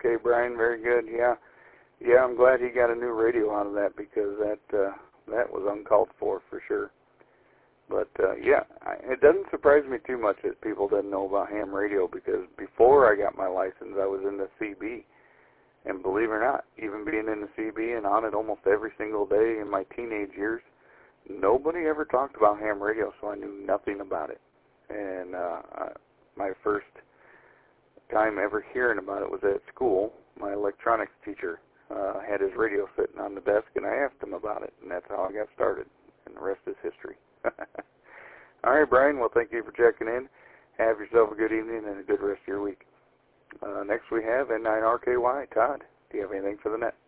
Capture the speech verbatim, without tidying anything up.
Okay, Brian, very good. Yeah, yeah. I'm glad he got a new radio out of that because that uh, that was uncalled for for sure. But uh, yeah, I, it doesn't surprise me too much that people didn't know about ham radio because before I got my license, I was in the C B. And believe it or not, even being in the C B and on it almost every single day in my teenage years, nobody ever talked about ham radio, so I knew nothing about it. And uh, I, my first time ever hearing about it was at school. My electronics teacher uh, had his radio sitting on the desk, and I asked him about it, and that's how I got started. And the rest is history. All right, Brian, well, thank you for checking in. Have yourself a good evening and a good rest of your week. Uh, next we have N nine R K Y. Todd, do you have anything for the net?